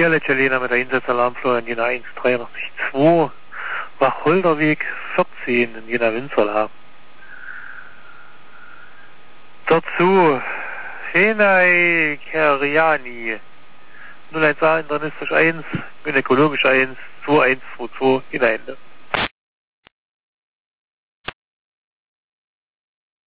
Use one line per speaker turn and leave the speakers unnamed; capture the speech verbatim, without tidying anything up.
Vierletschelena mit der Einsatzsalamflur in Jena eins drei zwei, Wacholderweg vierzehn in Jena Winzerla. Dazu Henai Keriani null eins A internistisch eins, gynäkologisch eins, zwei eins zwei zwei, Jena Ende.